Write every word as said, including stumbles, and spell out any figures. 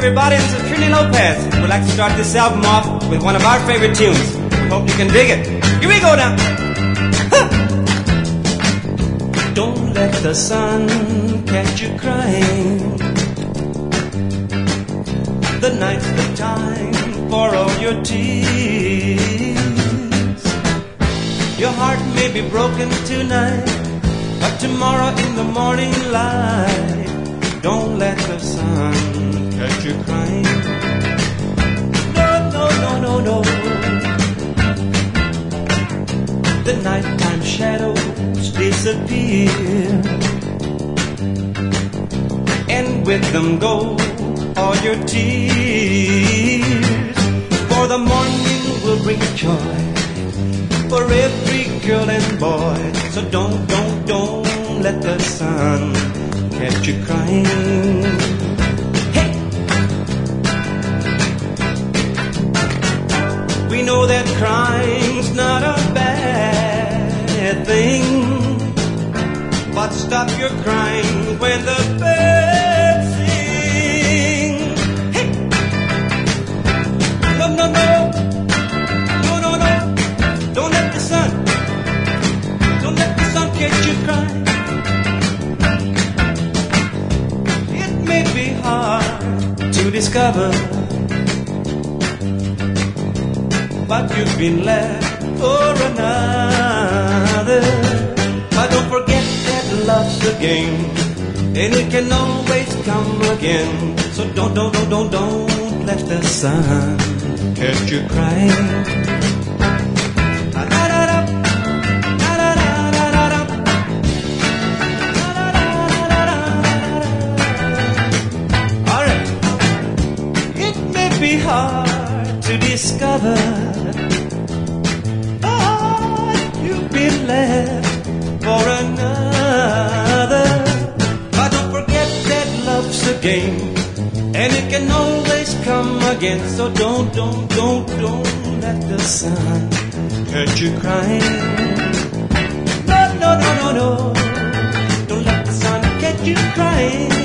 everybody. This is Trini Lopez. We'd like to start this album off with one of our favorite tunes. We hope you can dig it. Here we go now. Don't let the sun catch you crying. The night's the time for all your tears. Your heart may be broken tonight, but tomorrow in the morning light, don't let the sun catch you crying. No, no, no, no, no. The nighttime shadows disappear, and with them go all your tears. For the morning will bring joy for every girl and boy. So don't, don't, don't let the sun catch you crying. Hey! We know that crying's not a bad thing, but stop your crying when the birds sing. Hey! No, no, no. No, no, no. Don't let the sun, don't let the sun catch you crying. It may be hard to discover, but you've been left for another. But don't forget that love's a game, and it can always come again. So don't, don't, don't, don't, don't let the sun catch you crying. Alright, it may be hard to discover, but you've been left for another. But don't forget that love's a game, and it can always come again. So don't, don't, don't, don't let the sun catch you crying. No, no, no, no, no. Don't let the sun catch you crying.